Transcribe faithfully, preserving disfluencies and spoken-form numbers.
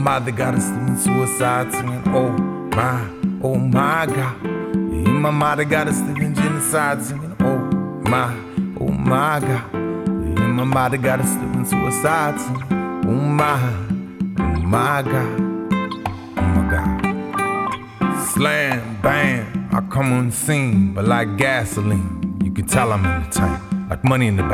mother got us living suicide, singing, oh my, oh my God. Yeah, my mother got us living genocide, singing, oh my, oh my God. Yeah, my mother got us living suicide, singing, oh my, oh my God, oh my God. Slam, bam, I come on the scene, but like gasoline, you can tell I'm in the tank, like money in the bank.